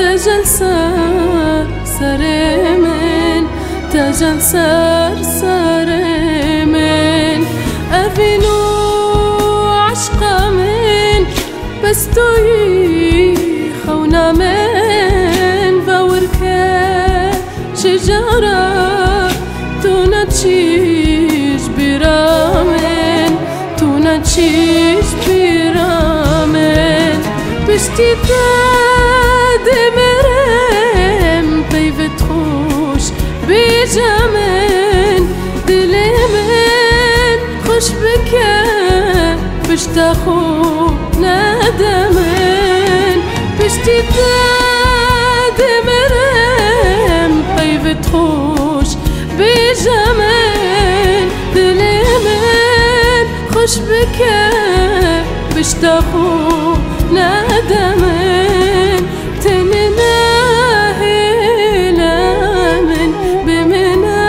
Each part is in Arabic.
تجل سر سرمن تجل سرمن أبينو عشق من بس توي خونا من باوركا شجرة تونتشيش برامن تونتشيش برامن بشتي دمرم بيفتخوش بجمن دلمن خوش بكا بشتاخو ندمن بشتي دمرم بيفتخوش بجمن دلمن خوش بكا بشتاخو ندمن تننا هلا من بمنا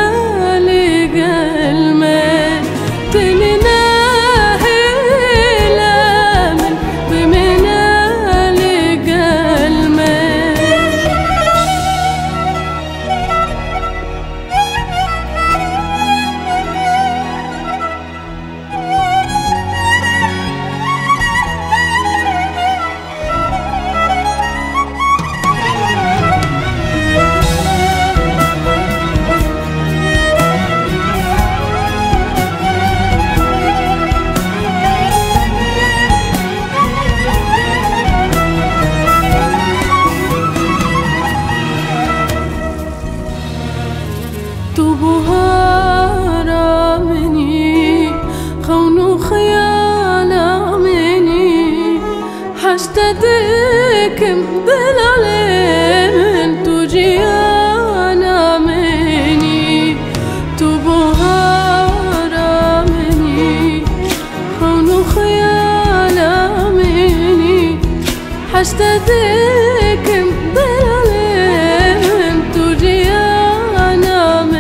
لقلمن تننا هلا من بمنا لقلمن تو بهارا مني خونو خيالا مني حشتدكم دلالين تو جيانا مني تو بهارا مني خونو خيالا مني حشتدكم دلالين تو جيانا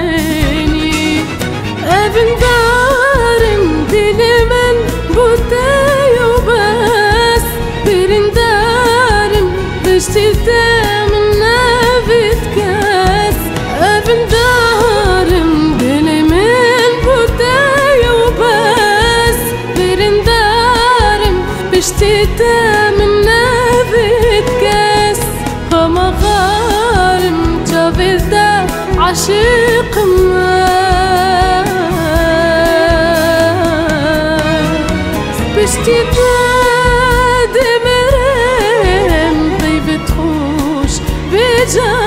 ابن دارم دلي من بوتاي وبس برن دارم بشتيتا من نافت كاس ابن دارم دلي من بوتاي وبس برن دارم بشتيتا من نافت كاس فما غارم جابلتا عشيق بشتي دمرم بيفتخوش بجا